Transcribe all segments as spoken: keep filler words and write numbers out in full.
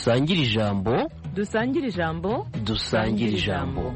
dusangire ijambo dusangire ijambo dusangire ijambo.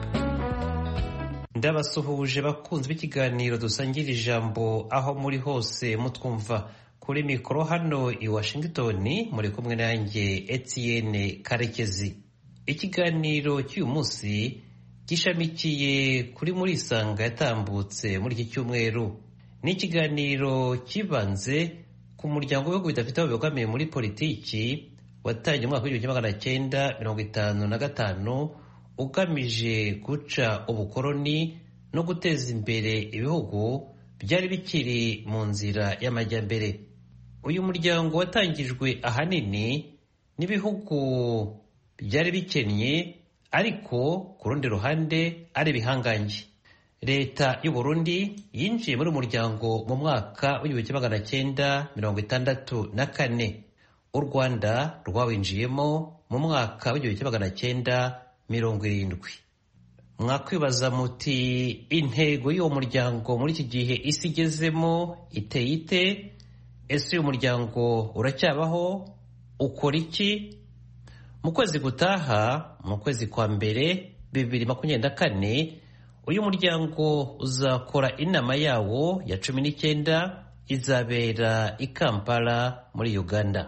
Ndabasuhuje bakunzwe ikiganiro dusangira ijambo aho muri hose mutwumva. Kuri mikoro hano i Washington muri kumwe nanjye Etienne Karekezi. Ikiganiro cy'uyu munsi gishamikiye kuri muri isanga yatambutse muri iki cyumweru. Ni ikiganiro kibanze ku muryango w'ibihugu bidafite aho bibogamiye muri politiki watangiye umwaka w'igihumbi kimwe magana cyenda mirongo itanu na gatanu ugamije guca ubukoloni no guteza imbere ibihugu byari bikiri mu nzira y'amajyambere. Uyu muryango watangijwe ahanini n'ibihugu byari bikennye ariko ku rundi ruhande ari bihangange. Leta y'u Burundi yinjiye muri umuryango mu mwaka w'igihumbi kimwe magana cyenda mirongo itandatu na kane. U Rwanda rwawinjiyemo mu mwaka w'igihumbi kimwe magana cyenda mirongo irindwi. Mwakwibaza muti intego y'uwo muryango muri iki gihe isi igezemo iteye ite? Ese uyu muryango uracyabaho? Ukora iki? Mu kwezi gutaha, mu kwezi kwa mbere bibiri makumyabiri na kane, uyu muryango uzakora inama yawo ya cumi n'icyenda izabera i Kampala muri Uganda.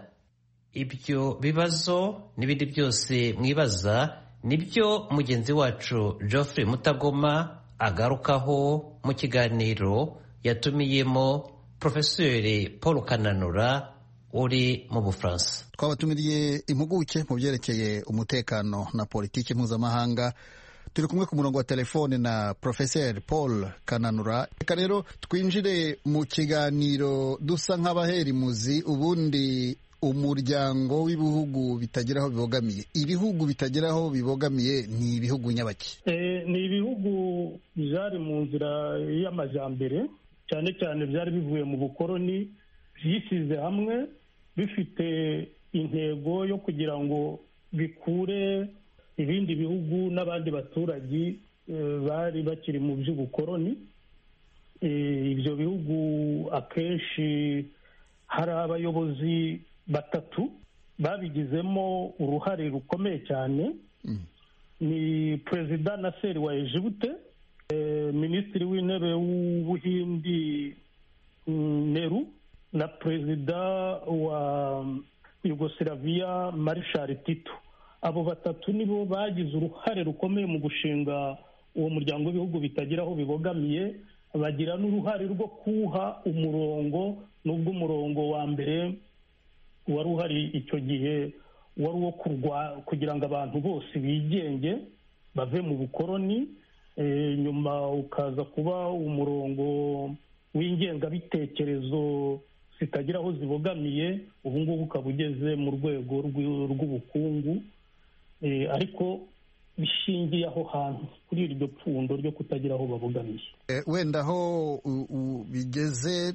Ibyo bibazo n'ibindi byose mwibaza nibyo mugenzi wacu Geoffrey Mutagoma agarukaho mu kiganiro yatumiyemo Profeseri Paul Kananura uri mu Bufaransa. Twabatumiriye impuguke mu byerekeye umutekano na politiki mpuzamahanga. Turi kumwe ku murongo wa telefone na Profeseri Paul Kananura. Reka rero twinjire mu kiganiro dusa nk'abahera imuzi. Ubundi umuryango w'ibihugu bitagira aho bibogamiye, ibihugu bitagira aho bibogamiye ni ibihugu nyabaki? Eh, ni ibihugu byari mu nzira y'amajyambere, cyane cyane byari bivuye mu bukoloni, byishyize hamwe bifite intego yo kugira ngo bikure ibindi bihugu n'abandi baturage eh, bari bakiri mu by'ubukoloni. Eh, ibyo bihugu akenshi hari abayobozi batatu babigizemo uruhare rukomeye cyane. mm. Ni Perezida Nasser wa Egypte, eh, Minisitiri w'intebe w'Ubuhindi mm, Nehru, na Perezida wa Yugoslavia Marshal Tito. Abo batatu nibo bagize uruhare rukomeye mu gushinga uwo muryango w'ibihugu bitagira aho bibogamiye. Bagira n'uruhare rwo kuha umurongo, nubwo umurongo wa mbere wari uhari icyo gihe wari uwo kugira ngo abantu bose bigenge bave mu bukoloni. E, nyuma ukaza kuba umurongo w'ingengabitekerezo zitagira aho zibogamiye. Ubu ngubu ukaba ugeze mu rwego rw'ubukungu, e, ariko bishingiye aho hantu kuri iryo pfundo ryo kutagira aho babogamiye. E, wenda aho bigeze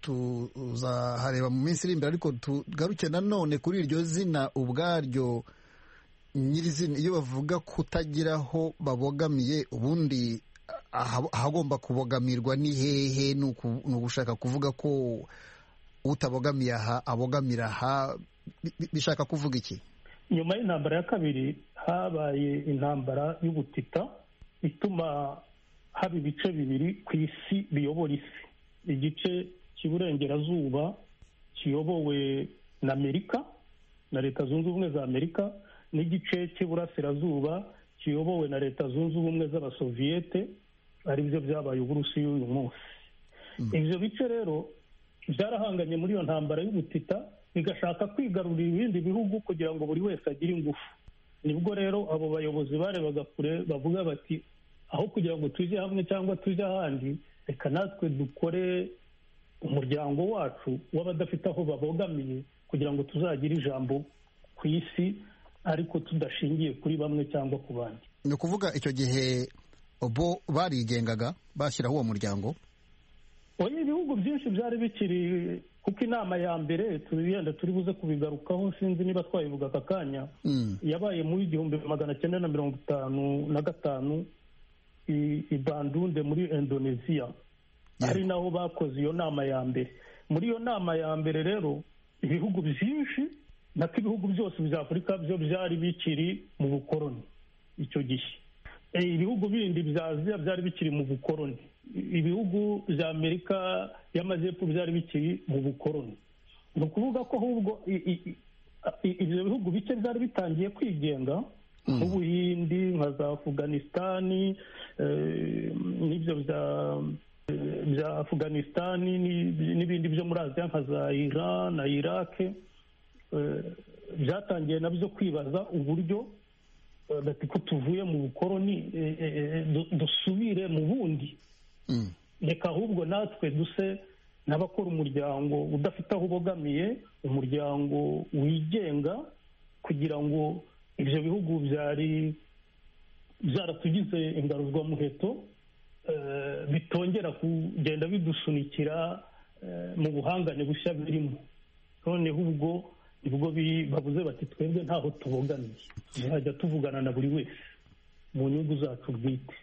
tuzahareba mu minsi iri imbere, ariko tugaruke nanone kuri iryo zina ubwaryo nyirizina. Iyo bavuga kutagira aho babogamiye, ubundi ahagomba kubogamirwa ni hehe? Ni ugushaka kuvuga ko utabogamiye aha abogamira aha, bishaka kuvuga iki? Nyuma y'intambara ya kabiri habaye intambara y'ubutita ituma haba ibice bibiri ku isi biyobora isi. Igice cy'iburengerazuba kiyobowe na Amerika, na Leta Zunze Ubumwe za Amerika, n'igice cy'iburasirazuba kiyobowe na Leta Zunze Ubumwe z'Abasoviyete, ari byo byabaye Uburusiya uyu munsi. mm. Ibyo bice rero byarahanganye muri iyo ntambara y'ubutita, bigashaka kwigarurira ibindi bihugu kugira ngo buri wese agire ingufu. Nibwo rero abo bayobozi barebaga kure, bavuga bati aho kugira ngo tujye hamwe cyangwa tujye ahandi, reka natwe dukore umuryango wacu w'abadafite aho babogamiye kugira ngo tuzagire ijambo ku isi, ariko tudashingiye kuri bamwe cyangwa ku bandi. Ni ukuvuga icyo gihe bo barigengaga bashyiraho uwo muryango? Oya, ibihugu byinshi byari bikiri, kuko inama ya mbere tugenda turi buze kubigarukaho, sinzi niba twayivuga aka kanya, mm. yabaye mu igihumbi magana cyenda na mirongo itanu na gatanu i Bandunde muri Indonesia. yeah. Ari naho bakoze iyo nama ya mbere. Muri iyo nama ya mbere rero ibihugu byinshi nako ibihugu byose bya afurika byo byari bikiri mu bukoroni icyo gihe. Ibihugu bindi bya aziya byari bikiri mu bukoroni, ibihugu bya amerika y'amajyepfo byari bikiri mu bukoroni. Ni ukuvuga ko ahubwo ibyo bihugu bike byari bitangiye kwigenga, nk'ubuhindi, nka za afuganisitani, n'ibyo bya afuganisitani n'ibindi byo muri aziya nka za iran na irake, byatangiye nabyo kwibaza uburyo bati ko tuvuye mu bukoroni dusubire mu bundi, reka ahubwo natwe duse n'abakora umuryango udafite aho ubogamiye, umuryango wigenga, kugira ngo ibyo bihugu byari byaratugize ingaruzwamuheto bitongera kugenda bidusunikira mu buhangane bushya birimo. Noneho ubwo nibwo bavuze bati twebwe ntaho tubogamiye, ntihajya tuvugana na buri wese mu nyungu zacu bwite.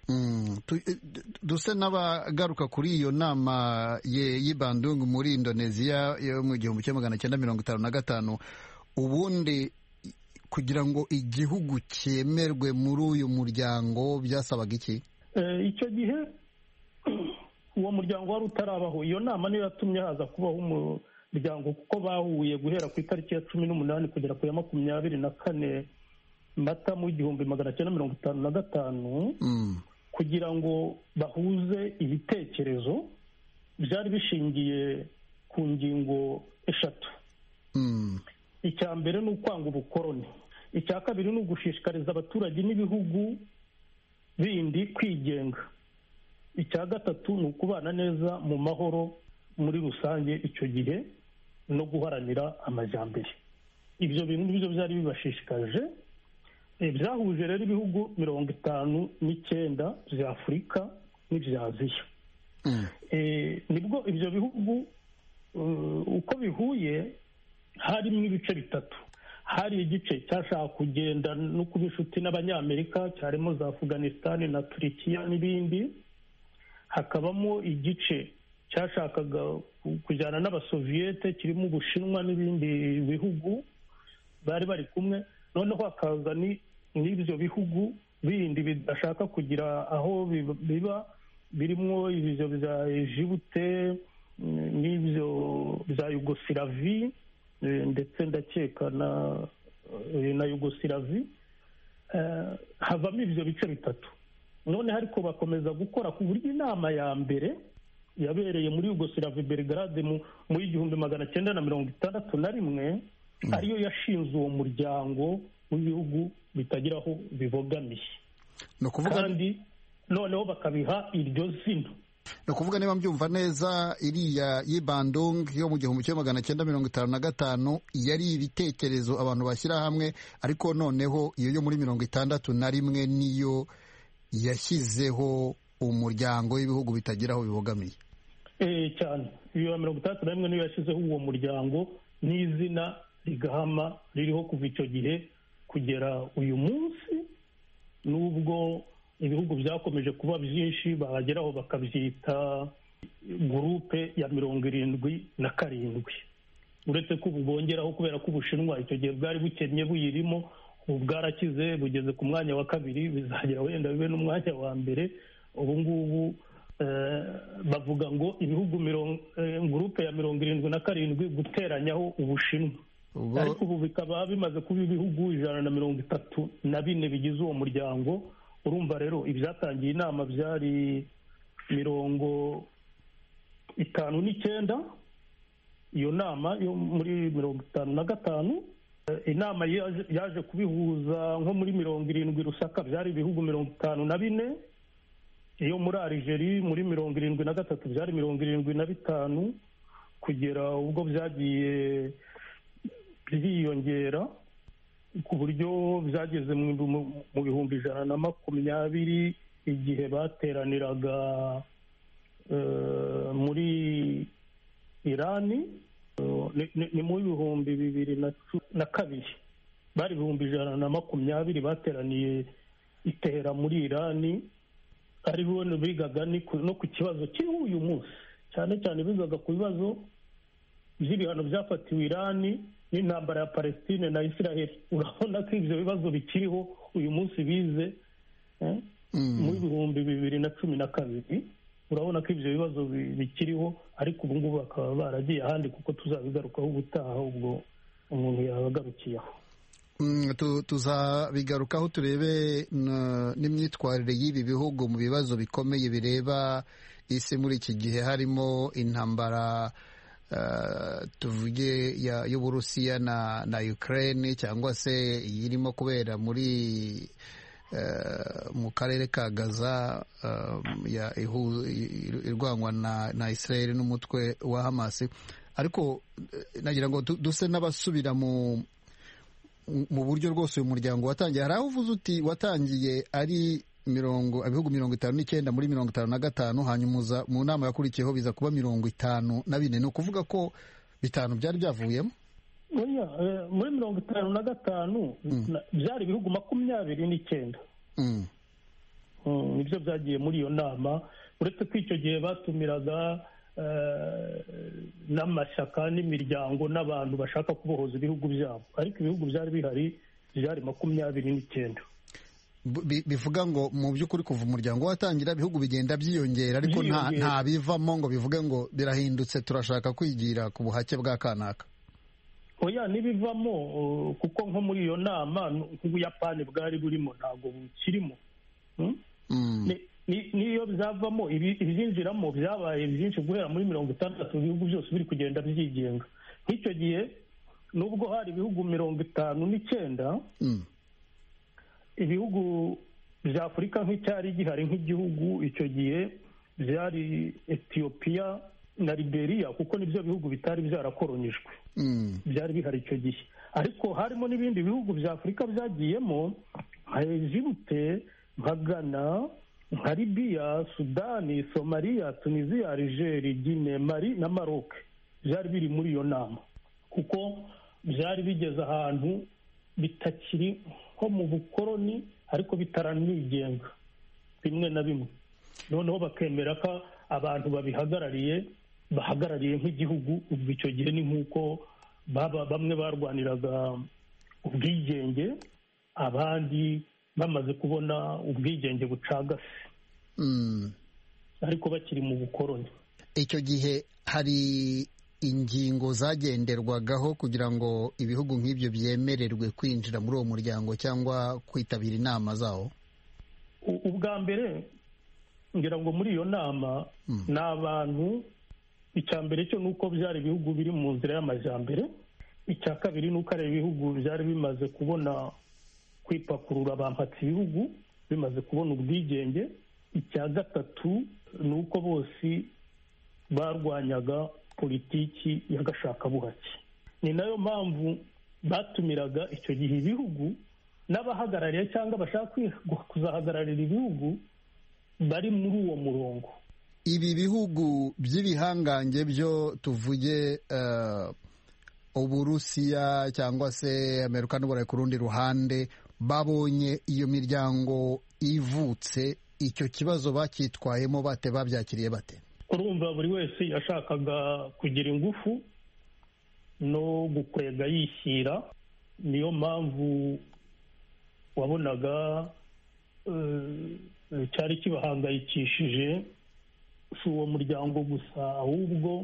Duse n'abagaruka kuri iyo nama y'i Bandung muri Indonesia yo mu gihumbi kimwe magana cyenda mirongo itanu na gatanu. Ubundi kugira ngo igihugu cyemerwe muri uyu muryango byasabaga iki? Icyo gihe uwo muryango wari utarabaho. Iyo nama niyo yatumye haza kubaho umuryango, kuko bahuye guhera ku itariki ya cumi n'umunani kugera ku ya makumyabiri na kane Mata mu igihumbi magana cyenda mirongo itanu na gatanu, kugira ngo bahuze ibitekerezo byari bishingiye ku ngingo eshatu. Icya mbere ni ukwanga ubukoroni, icya kabiri ni ugushishikariza abaturage n'ibihugu bindi kwigenga, icya gatatu ni ukubana neza mu mahoro muri rusange icyo gihe no guharanira amajyambere. Ibyo bintu nibyo byari bibashishikaje. Byahuje rero ibihugu mirongo itanu n'icyenda bya afurika n'ibya aziya. Nibwo ibyo bihugu uko bihuye harimo ibice bitatu. Hari igice cyashaka kugenda no kuba inshuti n'abanyamerika, cyarimo za afuganisitani na turikiya n'ibindi. Hakabamo igice cyashakaga kujyana n'abasoviyete, kirimo ubushinwa n'ibindi bihugu bari bari kumwe. Noneho hakaza n'ibyo bihugu bindi bidashaka kugira aho biba, birimo ibyo bya Ejibute n'ibyo bya Yugosilavi, ndetse ndakeka na Yugosilavi. Havamo ibyo bice bitatu. Noneho ariko bakomeza gukora ku buryo inama ya mbere yabereye muri Yugosilavi Belgrade mu igihumbi magana cyenda na mirongo itandatu na rimwe ariyo yashinze uwo muryango w'ibihugu bitagira aho bibogamiye, kandi noneho bakabiha iryo zina. Ni ukuvuga, niba mbyumva neza, iriya y'i Bandung yo mu gihumbi kimwe magana cyenda mirongo itanu na gatanu yari ibitekerezo abantu bashyira hamwe, ariko noneho iyo yo muri mirongo itandatu na rimwe niyo yashyizeho umuryango w'ibihugu bitagira aho bibogamiye. Eh cyane, iyo mirongo itandatu na rimwe niyo yashyizeho uwo muryango n'izina rigahama ririho kuva icyo gihe kugera uyu munsi, nubwo ibihugu byakomeje kuba byinshi bahageraho bakabyita gurupe ya mirongo irindwi na karindwi. Uretse ko ubu bongeraho kubera ko Ubushinwa icyo gihe bwari bukennye buyirimo, ubu bwarakize bugeze ku mwanya wa kabiri, bizagera wenda bibe n'umwanya wa mbere. Ubu ngubu bavuga ngo ibihugu gurupe ya mirongo irindwi na karindwi guteranyaho Ubushinwa, ariko ubu bikaba bimaze kuba ibihugu ijana na mirongo itatu na bine bigize uwo muryango. Urumva rero ibyatangiye inama byari mirongo itanu n'icyenda, iyo nama yo muri mirongo itanu na gatanu. Inama yaje kubihuza nko muri mirongo irindwi Rusaka, byari ibihugu mirongo itanu na bine. Iyo muri Algeria muri mirongo irindwi na gatatu byari mirongo irindwi na bitanu, kugera ubwo byagiye byiyongera ku buryo byageze mu bihumbi ijana na makumyabiri igihe bateraniraga muri Irani. Ni mu bihumbi bibiri na kabiri bari ibihumbi ijana na makumyabiri bateraniye itera muri Irani. Ari bo bigaga no ku kibazo kiriho uyu munsi, cyane cyane bigaga ku bibazo by'ibihano byafatiwe Irani n'intambara ya Palestine na Israel. Urabona ko ibyo bibazo bikiriho uyu munsi bize mu bihumbi bibiri na cumi na kabiri. Urabona ko ibyo bibazo bikiriho, ariko ubu ngubu bakaba baragiye ahandi kuko tuzabigarukaho ubutaha, ubwo umuntu yabagarukiyeho. Tuzabigarukaho turebe n'imyitwarire y'ibi bihugu mu bibazo bikomeye bireba isi muri iki gihe, harimo intambara tuvuge y'Uburusiya na na Ukraine, cyangwa se irimo kubera muri mu karere ka Gaza irwanywa na Israel n'umutwe wa Hamas. Ariko nagira ngo duse n'abasubira mu mu buryo rwose uyu muryango watangiye. Hari aho uvuze uti watangiye ari mirongo ibihugu mirongo itanu n'icyenda muri mirongo itanu na gatanu, hanyuma mu nama yakurikiyeho biza kuba mirongo itanu na bine. Ni ukuvuga ko bitanu byari byavuyemo? Muri mirongo itanu na gatanu byari ibihugu makumyabiri n'icyenda nibyo byagiye muri iyo nama, uretse ko icyo gihe batumiraga n'amashyaka n'imiryango n'abantu bashaka kubohoza ibihugu byabo, ariko ibihugu byari bihari byari makumyabiri n'icyenda. Bivuga ngo mu by'ukuri kuva umuryango watangira ibihugu bigenda byiyongera, ariko nta bivamo ngo bivuge ngo birahindutse turashaka kwigira ku buhake bwa kanaka. Oya, n'ibivamo kuko nko muri iyo nama nk'Ubuyapani bwari burimo ntabwo bukirimo. Niyo byavamo ibyinjiramo byabaye byinshi guhera muri mirongo itandatu, ibihugu byose biri kugenda byigenga. Nk'icyo gihe nubwo hari ibihugu mirongo itanu n'icyenda, ibihugu bya Afurika nk'icyari gihari nk'igihugu icyo gihe byari Ethiopia na Liberia, kuko nibyo bihugu bitari byarakoronijwe byari bihari icyo gihe. Ariko harimo n'ibindi bihugu bya Afurika byagiyemo nka Egypte, nka Ghana, nka Libya, Sudani, Somalia, Tunisia, Algeria, Guinea, Mali na Maroc byari biri muri iyo nama, kuko byari bigeze ahantu bitakiri nko mu bukoroni ariko bitaranigenga bimwe na bimwe, noneho bakemera ko abantu babihagarariye bahagarariye nk'igihugu. Ubwo icyo gihe ni nk'uko bamwe barwaniraga ubwigenge, abandi bamaze kubona ubwigenge bucagase ariko bakiri mu bukoroni. Icyo gihe hari ingingo zagenderwagaho kugira ngo ibihugu nk'ibyo byemererwe kwinjira muri uwo muryango cyangwa kwitabira inama zawo? Ubwa mbere ngira ngo muri iyo nama ni abantu, icya mbere cyo ni uko byari ibihugu biri mu nzira y'amajyambere, icya kabiri ni uko ari ibihugu byari bimaze kubona kwipakurura bampatse ibihugu bimaze kubona ubwigenge, icya gatatu ni uko bose barwanyaga politiki y'agashakabuhake. Ni nayo mpamvu batumiraga icyo gihe ibihugu n'abahagarariye cyangwa bashaka kuzahagararira ibihugu bari muri uwo murongo. Ibi bihugu by'ibihangange byo tuvuge Uburusiya cyangwa se Amerika n'Uburayi ku rundi ruhande, babonye iyo miryango ivutse, icyo kibazo bacyitwayemo bate, babyakiriye bate? Urumva buri wese yashakaga kugira ingufu no gukwega yishyira, niyo mpamvu wabonaga cyari kibahangayikishije si uwo muryango gusa, ahubwo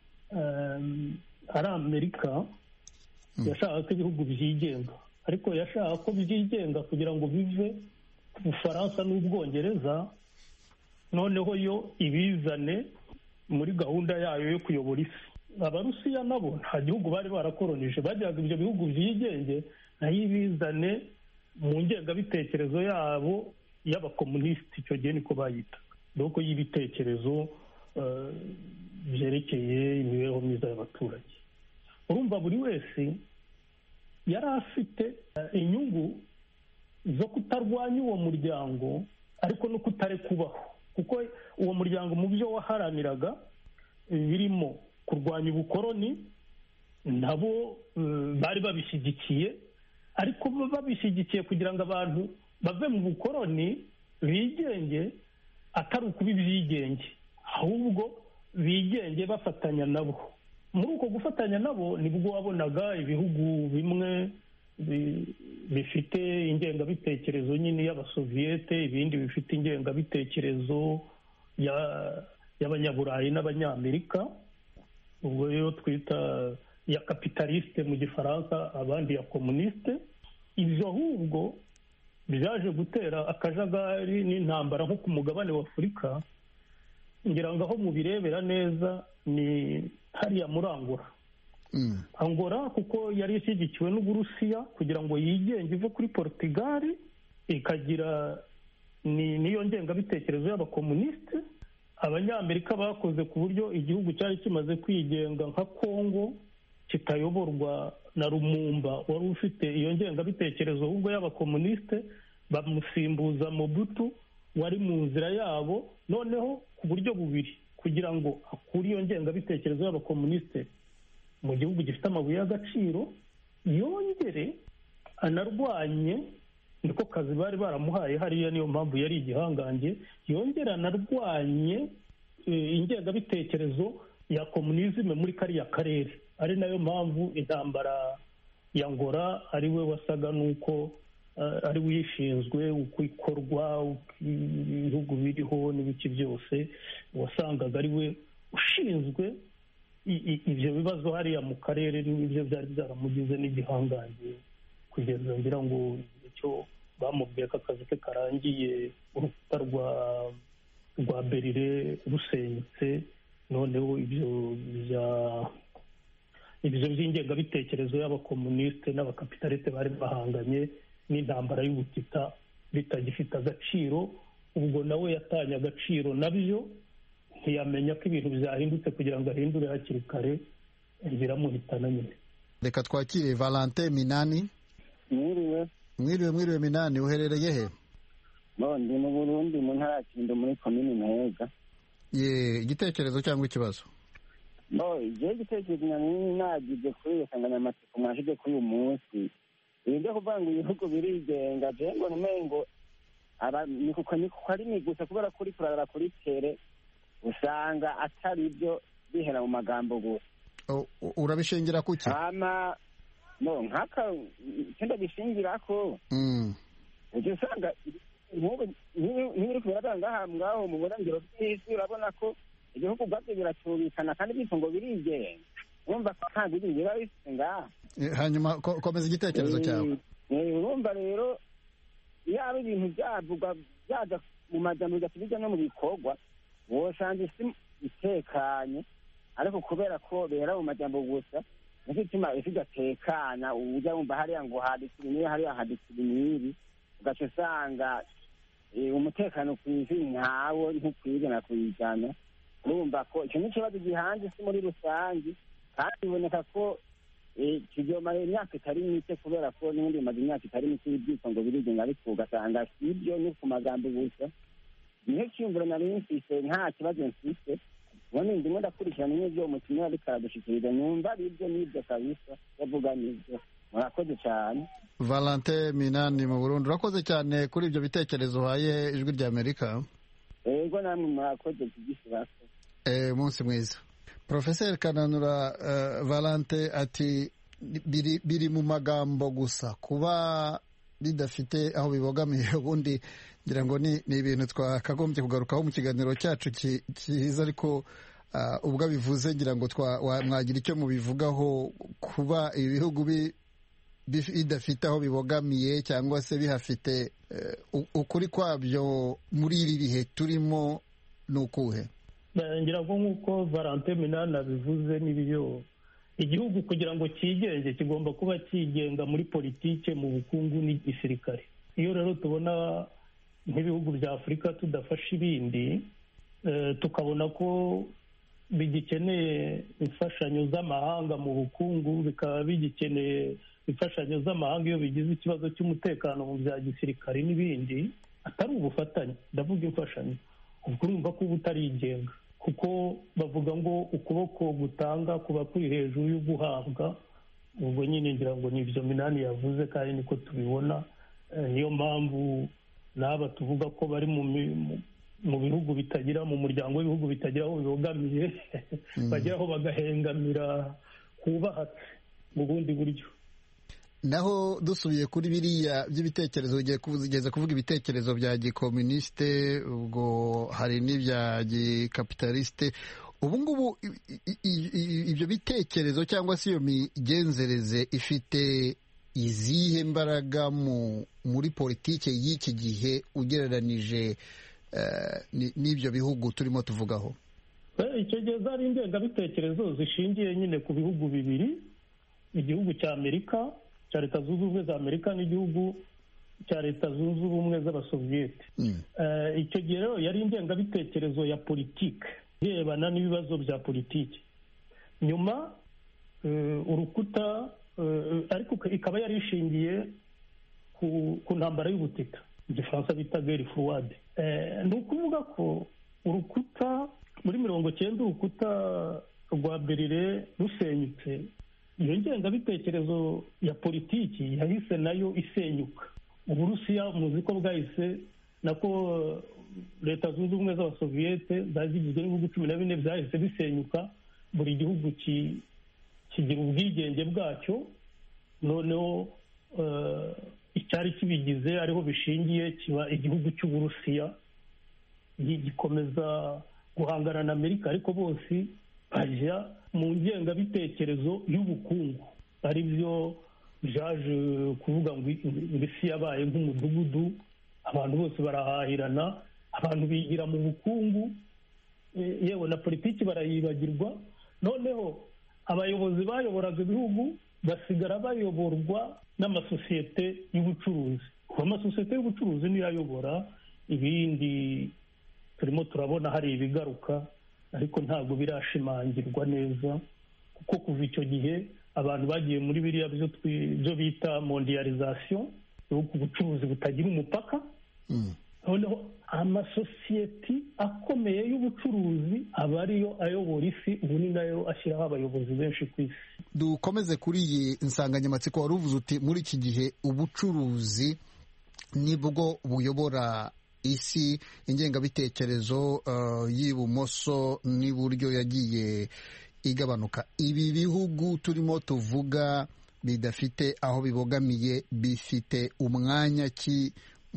ari Amerika yashaka ko ibihugu byigenga, ariko yashaka ko byigenga kugira ngo bive ku Bufaransa n'Ubwongereza, noneho yo ibizane muri gahunda yayo yo kuyobora isi. Abarusiya nabo nta gihugu bari barakoronije, bajyaga ibyo bihugu byigenge nayo ibizane mu ngengabitekerezo yabo y'abakomunisiti, icyo gihe niko bayita, doko y'ibitekerezo byerekeye imibereho myiza y'abaturage. Urumva buri wese yari afite inyungu zo kutarwanya uwo muryango ariko no kutare kubaho, kuko uwo muryango mu byo waharaniraga birimo kurwanya ubukoroni, nabo bari babishyigikiye, ariko babishyigikiye kugira ngo abantu bave mu bukoroni bigenge, atari ukuba ibyigenge, ahubwo bigenge bafatanya nabo. muri uko gufatanya nabo nibwo wabonaga ibihugu bimwe bifite ingengabitekerezo nyine y'abasoviyete, ibindi bifite ingengabitekerezo y'abanyaburayi n'abanyamerika, ubwo rero twita ya kapitalisite mu gifaransa, abandi ya komunisite. ibyo ahubwo byaje gutera akajagari n'intambara nko ku mugabane wa Afurika. ngira ngo aho mubirebera neza ni hariya muri Angola. Angola kuko yari ishyigikiwe n'Uburusiya kugira ngo yigenge ive kuri Portugal, ikagira niyo ngengabitekerezo y'abakomunisite. Abanyamerika bakoze ku buryo igihugu cyari kimaze kwigenga nka Kongo kitayoborwa na Lumumba wari ufite iyo ngengabitekerezo ahubwo y'abakomunisite, bamusimbuza Mobutu wari mu nzira yabo, noneho ku buryo bubiri kugira ngo akure iyo ngengabitekerezo y'abakomunisite mu gihugu gifite amabuye y'agaciro, yongere anarwanye, niko kazi bari baramuhaye hariya, niyo mpamvu yari igihangange, yongera anarwanye ingengabitekerezo ya komunizme muri kariya karere. Ari nayo mpamvu intambara ya Angola ari we wasaga n'uko ari wishinzwe uko ikorwa, ibihugu biriho n'ibiki byose, wasangaga ari we ushinzwe ibyo bibazo hariya mu karere, n'ibyo byari byaramugize n'igihangange kugeza ngira ngo icyo bamubwiye ko akazi ke karangiye, urukuta rwa rwa Berire rusenyutse, noneho ibyo bya ibyo by'ingengabitekerezo y'abakomunisite n'abakapitaliste bari bahanganye n'intambara y'ubutita bitagifite agaciro. Ubwo nawe yatanye agaciro nabyo, ntiyamenya ko ibintu byahindutse kugira ngo ahindure hakiri kare, biramuhitana nyine. Reka twakire Valentin Minani. Mwiriwe. Mwiriwe mwiriwe Minani, uherereye he? Bo, ndi mu Burundi mu ntara ya Kirundo muri komini Ntega. Ye, igitekerezo cyangwa ikibazo? Bo, je igitekerezo nani nagize kuri iyo nsanganyamatsiko mwashyize kuri uyu munsi. Ibyo kuvuga ngo ibihugu birigenga, je ngo numengo aba ni kuko ni kuko ari migusa kubera kuri kurara kuri tere usanga atari byo bihera mu magambo gusa. Urabishingira kuki? Ama no nkaka cyenda bishingira ko mm uje usanga nk'ubu n'ibiri kugaragara aha ngaho mu burengero bw'isi, urabona ko igihugu bwabyo biracubikana kandi bifungo birigenga, urumva ko nta biri biba bifite ngaha. Hanyuma komeza igitekerezo cyawe. Urumva rero iyo ari ibintu byavugwa byaja mu majambo bigatubijya no mu bikorwa, wosanga isi itekanye, ariko kubera ko bera mu majambo gusa nicyo gituma isi idatekana. ujya wumva hariya ngo hadikira niyo hariya hadikira n'ibi, ugaca usanga umutekano ku isi ntawo ntukwigana kuyijyana. urumva ko icyo ni ikibazo gihanze isi muri rusange, kandi biboneka ko kigomara imyaka itari mike kubera ko n'ubundi bimaze imyaka itari mike y'ibyitso ngo birigenga, ariko ugasanga si ibyo ni ku magambo gusa. niyo cyumviro nari mfise, nta kibazo mfise, ubundi ndimo ndakurikirana n'ibyo umukinnyi ariko aradushikiriza, numva ari ibyo n'ibyo kabisa yavuga n'ibyo. murakoze cyane. Valentin Minani mu Burundi, urakoze cyane kuri ibyo bitekerezo uhaye Ijwi ry'Amerika. Yego namwe murakoze kugishyirako. Eh, munsi mwiza. Professor Kananura, uh, Valentin ati biri, biri mu magambo gusa, kuba bidafite aho bibogamiye. Ubundi ngira ngo ni, ni ibintu twakagombye kugarukaho mu kiganiro cyacu cyiza, ariko uh, ubwo bivuze ngira ngo mwagira icyo mubivugaho, kuba ibihugu bi bidafite aho bibogamiye cyangwa se bihafite uh, ukuri kwabyo muri ibi bihe turimo ni ukuhe? ngira ngo nk'uko Valentin Minani abivuze, n'ibyo igihugu kugira ngo cyigenge kigomba kuba cyigenga muri politike, mu bukungu n'igisirikare. iyo rero tubona nk'ibihugu bya Afurika tudafasha ibindi, tukabona ko bigikeneye imfashanyo z'amahanga mu bukungu, bikaba bigikeneye imfashanyo z'amahanga iyo bigize ikibazo cy'umutekano mu bya gisirikare n'ibindi, atari ubufatanye, ndavuga imfashanyo, ubwo urumva ko uba utarigenga, kuko bavuga ngo ukuboko gutanga kuba kuri hejuru yo guhabwa. ubwo nyine ngira ngo ni ibyo Minani yavuze, kandi niko tubibona. niyo mpamvu n'aba tuvuga ko bari mu mu bihugu bitagira mu muryango w'ibihugu bitagira aho bibogamiye bageraho bagahengamira kubahatse mu bundi buryo. Naho dusubiye kuri biriya by'ibitekerezo ugiye kugeza kuvuga ibitekerezo bya gikomunisite, ubwo hari n'ibya gikapitalisite. Ubu ngubu ibyo bitekerezo cyangwa se iyo migenzereze ifite izihe mbaraga muri politiki y'iki gihe ugereranije n'ibyo bihugu turimo tuvugaho? Icyo gihe zari ingengabitekerezo zishingiye nyine ku bihugu bibiri, igihugu cya Amerika, cya Leta Zunze Ubumwe za Amerika, n'igihugu cya Leta Zunze Ubumwe z'Abasoviyete. Icyo gihe rero yari ingengabitekerezo ya politiki irebana n'ibibazo bya politiki. Nyuma urukuta ariko ikaba yari ishingiye ku ntambara y'ubutita, igifaransa bita guerre froide. Ni ukuvuga ko urukuta muri mirongo cyenda, urukuta rwa Berlin rusenyutse, iyo ngengabitekerezo ya politiki yahise nayo isenyuka. Uburusiya muzi ko bwahise nako Leta Zunze Ubumwe z'Abasoviyete zari zigizwe n'ibihugu cumi na bine byahise bisenyuka, buri gihugu kigira ubwigenge bwacyo. Noneho icyari kibigize ariho bishingiye kiba igihugu cy'Uburusiya, gikomeza guhangana na Amerika, ariko bose bajya mu ngengabitekerezo y'ubukungu, ari byo byaje kuvuga ngo isi yabaye nk'umudugudu, abantu bose barahahirana, abantu bigira mu bukungu, yewe na politiki barayibagirwa. Noneho abayobozi bayoboraga ibihugu basigara bayoborwa n'amasosiyete y'ubucuruzi. Kuba amasosiyete y'ubucuruzi niyo ayobora ibindi. Turimo turabona hari ibigaruka, ariko ntabwo birashimangirwa neza, kuko kuva icyo gihe abantu bagiye muri biriya byo bita mondialization, ubucuruzi butagira umupaka. Noneho amasosiyete akomeye y'ubucuruzi aba ariyo ayobora isi, ubu ni nayo ashyiraho abayobozi benshi ku isi. Dukomeze kuri iyi nsanganyamatsiko wari uvuze uti muri iki gihe ubucuruzi nibwo buyobora isi. Ingengabitekerezo y'ibumoso n'iburyo yagiye igabanuka. Ibi bihugu turimo tuvuga bidafite aho bibogamiye bifite umwanya ki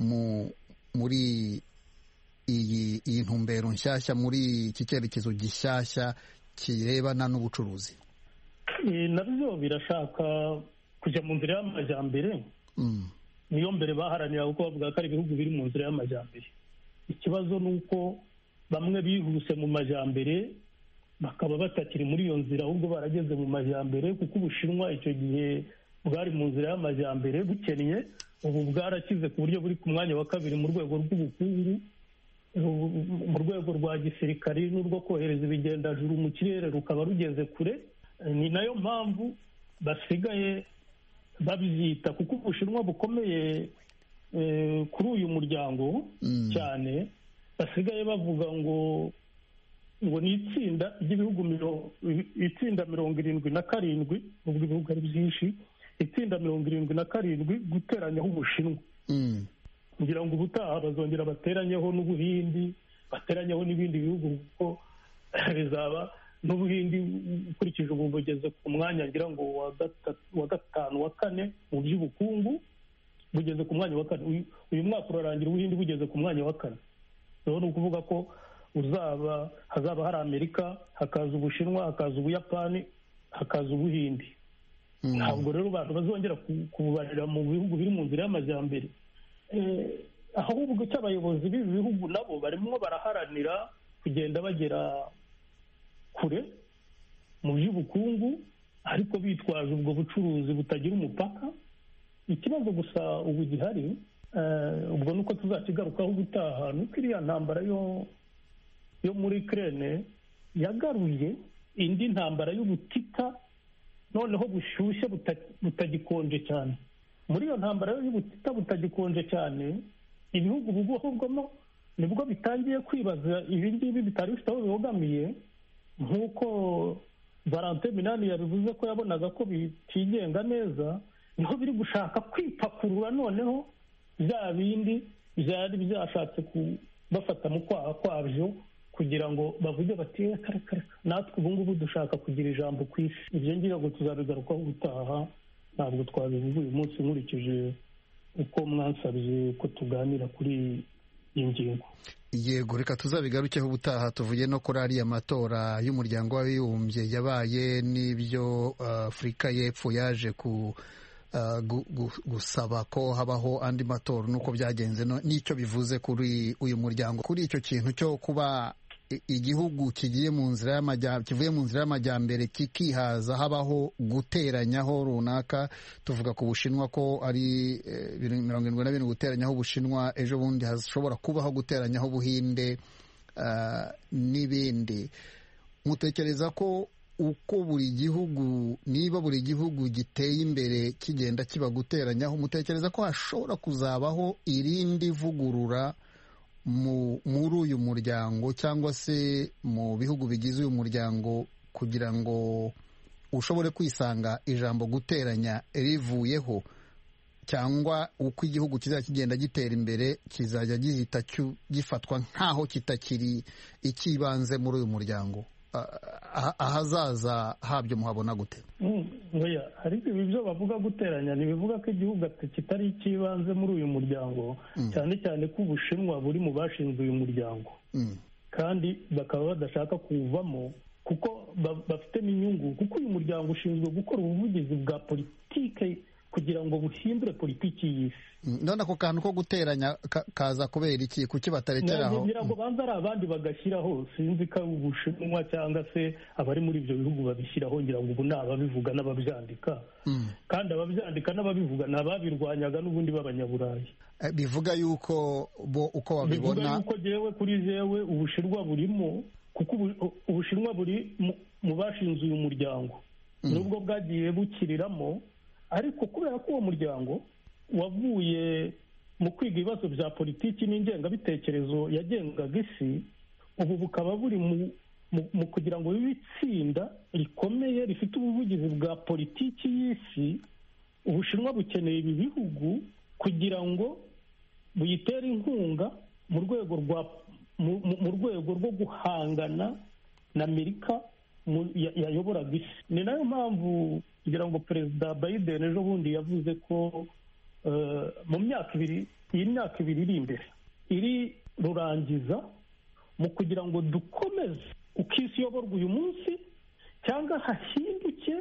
muri iyi iyi ntumbero nshyashya, muri iki cyerekezo gishyashya kirebana n'ubucuruzi? Nabyo birashaka kujya mu nzira y'amajyambere. Niyo mbere baharanira kuko bavuga ko ari ibihugu biri mu nzira y'amajyambere. Ikibazo ni uko bamwe bihuse mu majyambere bakaba batakiri muri iyo nzira, ahubwo barageze mu majyambere, kuko Ubushinwa icyo gihe bwari mu nzira y'amajyambere bukennye, ubu bwarakize ku buryo buri ku mwanya wa kabiri mu rwego rw'ubukungu, mu rwego rwa gisirikari n'urwo kohereza ibigendajuru mu kirere rukaba rugeze kure. Ni nayo mpamvu basigaye babyita, kuko Ubushinwa bukomeye kuri uyu muryango cyane, basigaye bavuga ngo ngo ni itsinda ry'ibihugu itsinda mirongo irindwi na karindwi, ubwo ibihugu ari byinshi, itsinda mirongo irindwi na karindwi guteranyaho Ubushinwa. Kugira ngo ubutaha bazongera bateranyeho n'Ubuhindi, bateranyeho n'ibindi bihugu, kuko bizaba n'Ubuhindi ukurikije ubu bugeze ku mwanya ngira ngo wa gatanu wa kane mu by'ubukungu, bugeze ku mwanya wa kane. Uyu mwaka urarangira Ubuhindi bugeze ku mwanya wa kane. Rero ni ukuvuga ko uzaba hazaba hari Amerika, hakaza Ubushinwa, hakaza Ubuyapani, hakaza Ubuhindi. Ntabwo rero abantu bazongera kububarira mu bihugu biri mu nzira y'amajyambere. Ahubwo cy'abayobozi b'ibi bihugu nabo barimo baraharanira kugenda bagera kure mu by'ubukungu, ariko bitwaje ubwo bucuruzi butagira umupaka. Ikibazo gusa ubu gihari, ubwo nuko tuzakigarukaho ubutaha, nuko iriya ntambara yo yo muri Ukraine yagaruye indi ntambara y'ubutita, noneho bushyushye butagikonje cyane. Muri iyo ntambara y'ubutita butagikonje cyane, ibihugu bugwahubwamo nibwo bitangiye kwibaza ibi ngibi bitari bifite aho bibogamiye, nk'uko Valentin Minani yabivuze ko yabonaga ko bitigenga neza, niho biri gushaka kwipakurura noneho bya bindi byari byashatse bafata mu kwaha kwabyo kugira ngo bavuge bati reka reka reka natwe ubu ngubu dushaka kugira ijambo ku isi. ibyo ngira ngo tuzabigarukaho ubutaha, ntabwo twabivuga uyu munsi nkurikije uko mwansabye ko tuganira kuri iyi ngingo. Yego, reka tuzabigarukeho ubutaha. tuvuye no kuri ariya matora y'umuryango w'abibumbye yabaye n'ibyo Afurika y'Epfo yaje ku gusaba ko habaho andi matora nuko byagenze n'icyo bivuze kuri uyu muryango. Kuri icyo kintu cyo kuba igihugu kigiye mu nzira y'amajyambere kivuye mu nzira y'amajyambere kikihaza, habaho guteranyaho runaka, tuvuga ku Bushinwa ko ari mirongo irindwi na bine guteranyaho Ubushinwa, ejo bundi hashobora kubaho guteranyaho Ubuhinde n'ibindi. Mutekereza ko uko buri gihugu, niba buri gihugu giteye imbere kigenda kiba guteranyaho, mutekereza ko hashobora kuzabaho irindi vugurura muri uyu muryango cyangwa se mu bihugu bigize uyu muryango kugira ngo ushobore kwisanga ijambo guteranya rivuyeho, cyangwa uko igihugu kizajya kigenda gitera imbere kizajya gihita gifatwa nk'aho kitakiri icy'ibanze muri uyu muryango? ahazaza habyo muhabona gute? ariko ibi byo bavuga guteranya ntibivuga ko igihugu kitari icy'ibanze muri uyu muryango, cyane cyane ko Ubushinwa buri mu bashinze uyu muryango kandi bakaba badashaka kuwuvamo kuko bafitemo inyungu, kuko uyu muryango ushinzwe gukora ubuvugizi bwa politike kugira ngo buhindure politiki y'isi. none ako kantu ko guteranya kaza kubera iki? kuki batarekeraho? ngira ngo banza ari abandi bagashyiraho, sinzi ko Ubushinwa cyangwa se abari muri ibyo bihugu babishyiraho, ngira ngo ubu ni ababivuga n'ababyandika, kandi ababyandika n'ababivuga ni ababirwanyaga n'ubundi b'Abanyaburayi. bivuga yuko bo uko babibona, bivuga yuko jewe kuri jewe Ubushinwa burimo, kuko Ubushinwa buri mu bashinze uyu muryango nubwo bwagiye bukiriramo, ariko kubera ko uwo muryango wavuye mu kwiga ibibazo bya politiki n'ingengabitekerezo yagengaga isi, ubu bukaba buri mu kugira ngo bibe itsinda rikomeye rifite ubuvugizi bwa politiki y'isi. Ubushinwa bukeneye ibi bihugu kugira ngo buyitere inkunga mu rwego rwa mu rwego rwo guhangana na Amerika yayoboraga isi. Ni nayo mpamvu kugira ngo Perezida Biden ejo bundi yavuze ko mu myaka ibiri iyi myaka ibiri iri imbere iri rurangiza mu kugira ngo dukomeze uko isi iyoborwa uyu munsi, cyangwa hahinduke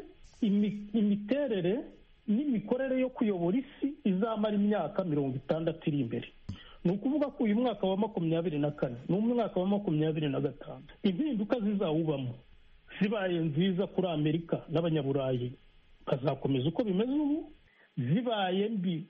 imiterere n'imikorere yo kuyobora isi izamara imyaka mirongo itandatu iri imbere. ni ukuvuga ko uyu mwaka wa makumyabiri na kane n'umwaka wa makumyabiri na gatanu impinduka zizawubamo zibaye nziza kuri Amerika n'Abanyaburayi bazakomeza uko bimeze ubu, zibaye mbi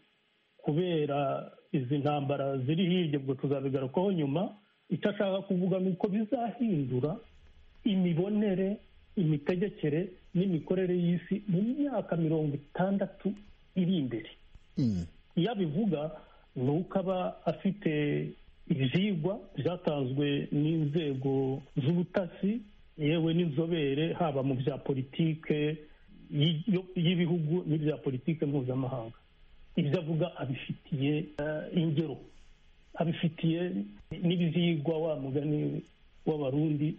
kubera izi ntambara ziri hirya ubwo tuzabigarukaho nyuma, icyo ashaka kuvuga ni uko bizahindura imibonere, imitegekere n'imikorere y'isi mu myaka mirongo itandatu iri imbere. iyo abivuga ni uko aba afite ibyigwa byatanzwe n'inzego z'ubutasi yewe n'inzobere, haba mu bya politike y'ibihugu n'ibya politike mpuzamahanga. ibyo avuga abifitiye ingero, abifitiye n'ibyigwa wa mugani w'Abarundi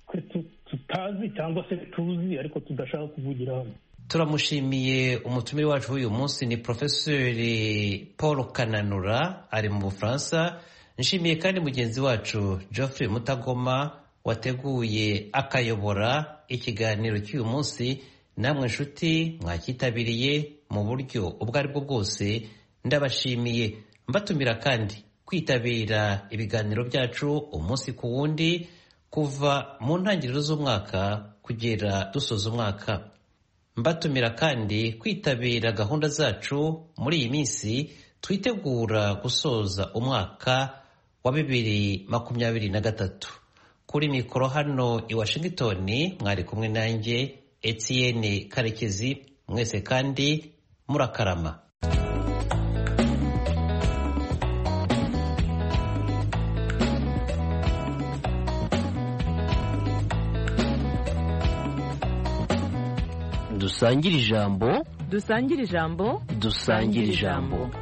tutazi cyangwa se tuzi ariko tudashaka kuvugira hano. turamushimiye. umutumire wacu w'uyu munsi ni Profeseri Paul Kananura, ari mu Bufaransa. nshimiye kandi mugenzi wacu Geoffrey Mutagoma wateguye akayobora ikiganiro cy'uyu munsi. namwe nshuti mwakitabiriye mu buryo ubwo ari bwo bwose ndabashimiye, mbatumira kandi kwitabira ibiganiro byacu umunsi ku wundi kuva mu ntangiriro z'umwaka kugera dusoza umwaka. mbatumira kandi kwitabira gahunda zacu muri iyi minsi twitegura gusoza umwaka wa bibiri makumyabiri na gatatu. kuri mikoro hano i Washington mwari kumwe nanjye Etienne Karekezi. mwese kandi murakarama. dusangire ijambo dusangire ijambo dusangire ijambo